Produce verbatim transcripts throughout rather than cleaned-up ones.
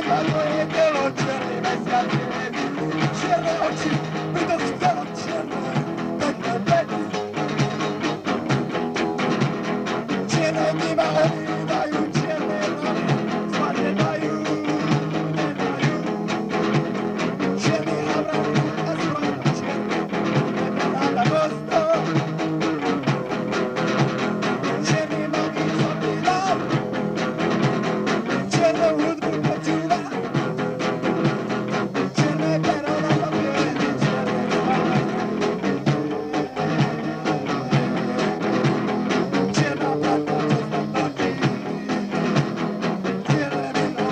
a twoje ciało cierne, bez cierne, cierne oczy, będą wcale cierne, tak na bety. Cierne nieba obywają, cierne rany, zmarne dają, nie dają. Cierne abramy, a zmarne cierne, nie lada gosto. Cierne nogi zabieram, cierne łódki pociula, cierne pero na papierze, cierne rany. Ciemna plata przez nogi, cierne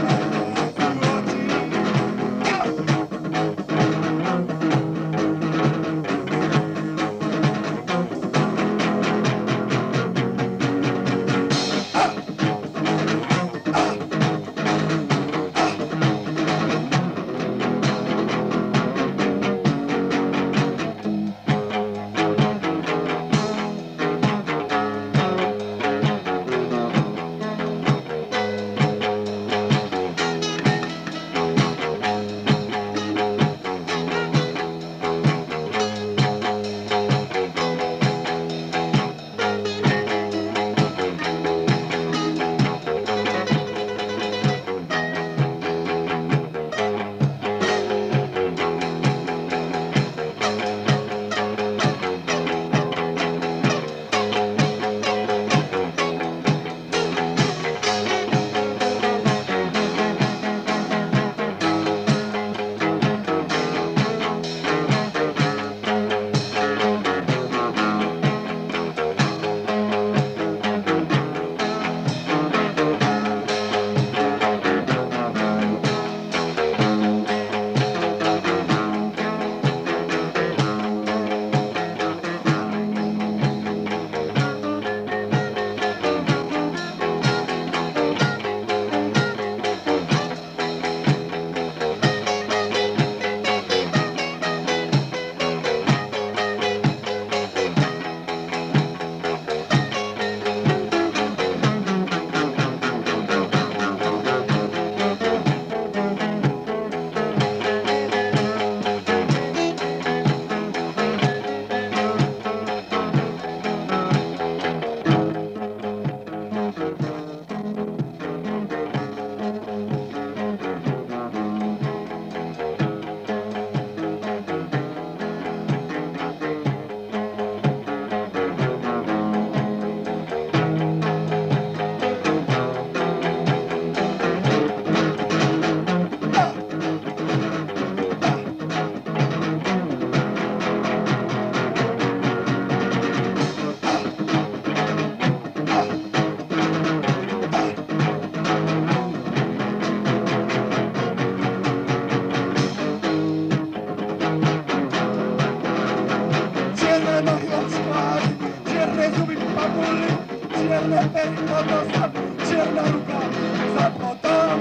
cierne pery pod nosem, cierna ruka za potą.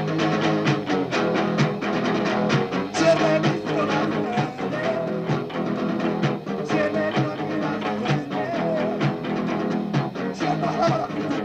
Cierne blisko na scenie, cierne nogi na scenie, ciemna